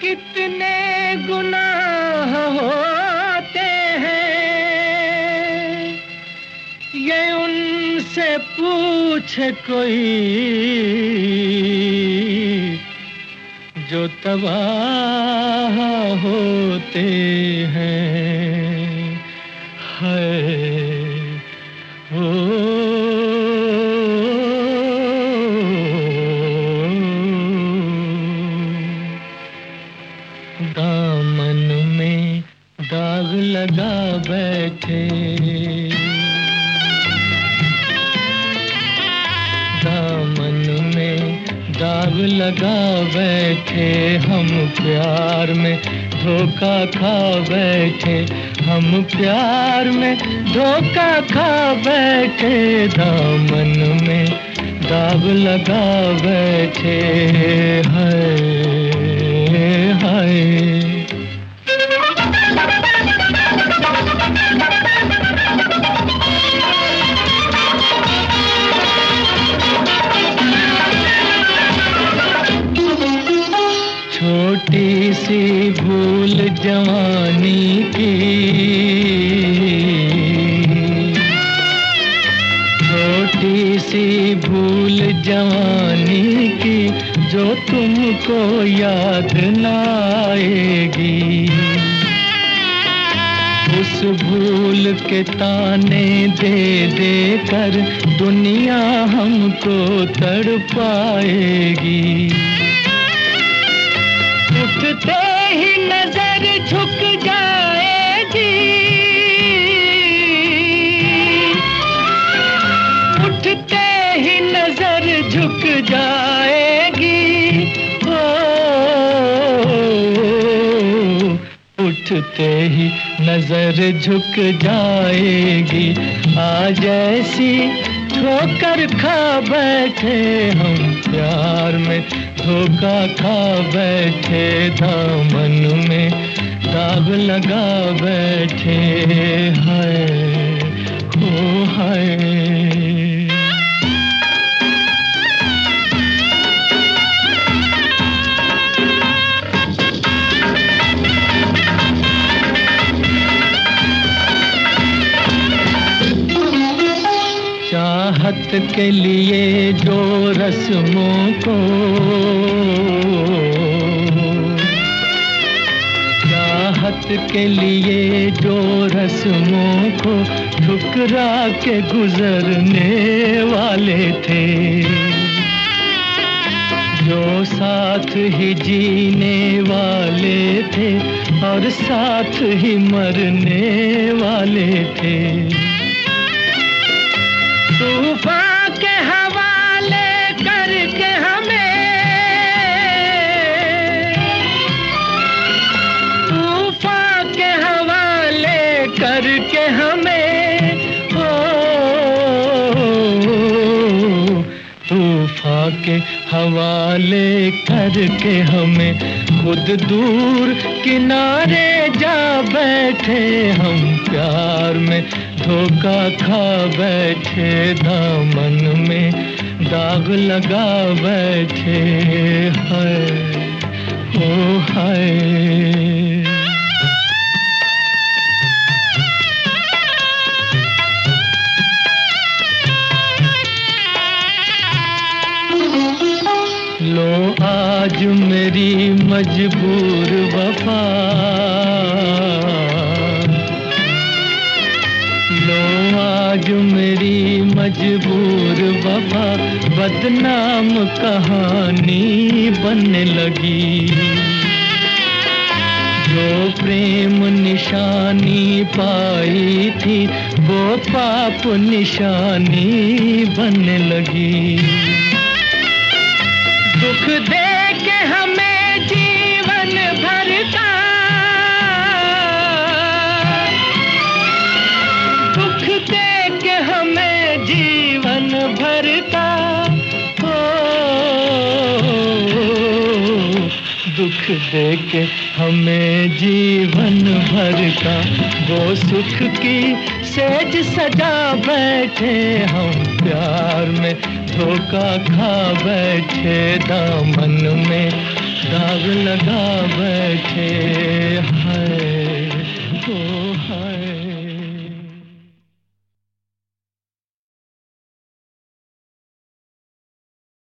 कितने गुनाह होते हैं, ये उनसे पूछे कोई जो तबाह होते हैं। हाय हो दामन में दाग लगा बैठे, दामन में दाग लगा बैठे, हम प्यार में धोखा खा बैठे, हम प्यार में धोखा खा बैठे, दामन में दाग लगा बैठे। हाय हाय छोटी सी भूल जवानी की, छोटी सी भूल जवानी की, जो तुमको याद ना आएगी। उस भूल के ताने दे दे कर दुनिया हमको तड़पाएगी। उठते ही नजर झुक जाएगी, उठते ही नजर झुक जाएगी। ओ उठते ही नजर झुक जाएगी। आज ऐसी ठोकर खा बैठे, हम प्यार में धोखा खा बैठे, दामन में दाग लगा बैठे। हाय हो हाय चाहत के लिए जो रस्मों को, चाहत के लिए जो रस्मों को ठुकरा के गुजरने वाले थे, जो साथ ही जीने वाले थे और साथ ही मरने वाले थे। तूफान के हवाले करके हमें, तूफान के हवाले करके हमें, ओ तूफान के हवाले करके हमें, खुद दूर किनारे जा बैठे, हम प्यार में धोखा खा बैठे, दामन में दाग लगा बैठे। हाय ओ हाय लो आज मेरी मजबूर वफा, लो आज मेरी मजबूर वफा, बदनाम कहानी बनने लगी। जो प्रेम निशानी पाई थी, वो पाप निशानी बनने लगी। दुख दे के हमें जीवन भर का, दुख दे के हमें जीवन भर का, दुख दे के हमें जीवन भर का, वो सुख की सेज सजा बैठे, हम प्यार में धोखा खा बैठे, दामन में दाग लगा बैठे हैं।